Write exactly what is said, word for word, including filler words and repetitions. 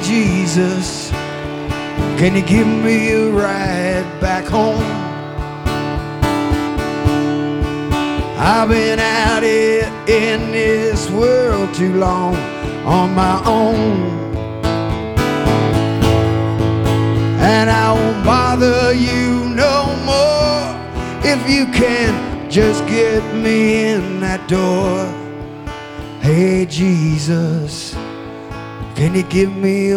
Jesus, can you give me a ride back home? I've been out here in this world too long on my own, and I won't bother you no more if you can just get me in that door. Hey Jesus, can you give me a